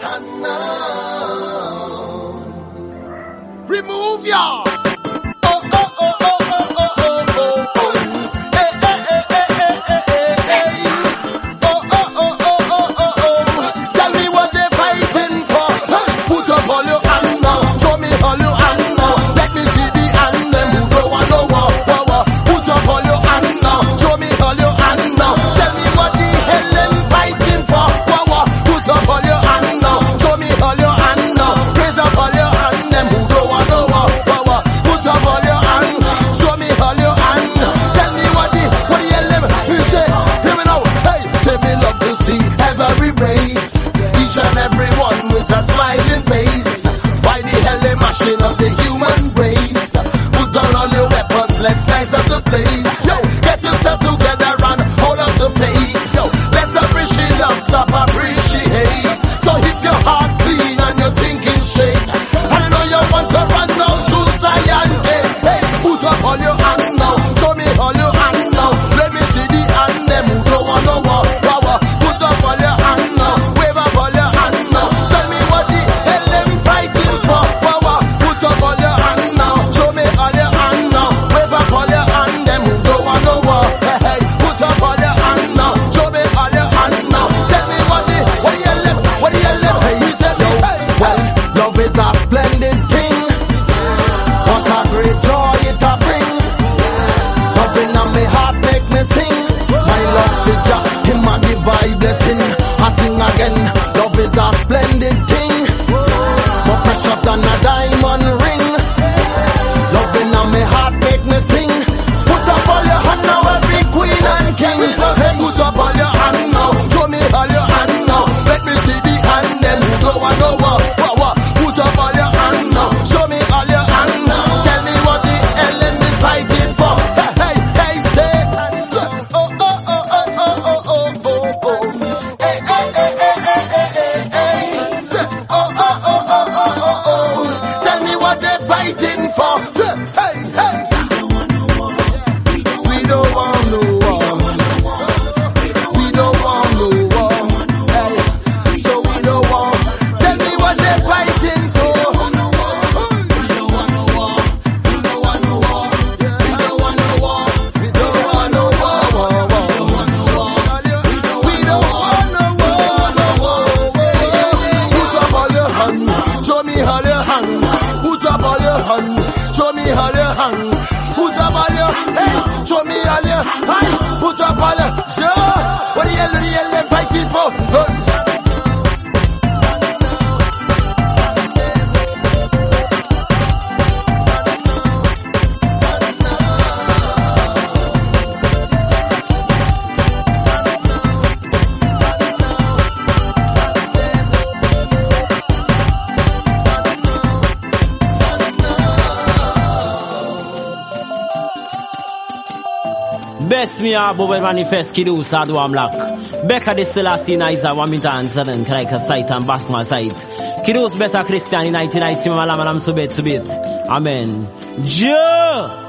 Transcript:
And now, remove ya. Let's nice up the place. Yo, get yourself together and hold up the faith. Yo, let's appreciate love, stop appreciate. So if your heart clean and you're thinking straight, I know you want to run down to Zion Gate. Hey, put up all your hand now, show me all your hand now. Let me see the hand them who don't want no war. Put up all your hand now, wave up all your hand now. Tell me what the hell them fighting for. Put up all your hand now, show me all your hand now. All your hand, them who don't want no war. Hey, put up all your hand now. Show me all your hand now. Tell me what do you live? Hey, you said, yo, well, love is a splendid thing. What a great joy it a bring. Loving on me heart make me sing. My love is Jah, him a divine blessing. I sing again, love is a splendid thing. More precious than a diamond ring. Loving on me heart make me sing. Put up all your hand now, every queen and king. Hey, put up all your hand now, show me all your hand now. Let me see the hand them who don't want no war. Put up all your hand now, show me all your hand now. Tell me what the hell them is fighting for. Hey, say, oh. Hey, say, oh. Tell me what they're fighting for. Hey. We don't want no war. We don't want no war. Hey. So we don't want. Tell me what they're fighting for. We don't want no war. We don't want no war. We don't want no war. We don't want no war. We don't want no war. Put up all your hand. Show me all your hand. Put up all your hand. Show me all your hand. Put up all your hey. Show me all your hand. Put up all your sure. What the hell them fighting for? Best me abo when manifest kidu sadu amlak. Becca de Selassie Niza Wamitan Zadan Kraika site and Batma site. Kidus better Christian in 1990 Malamanam Subet. Amen. Joe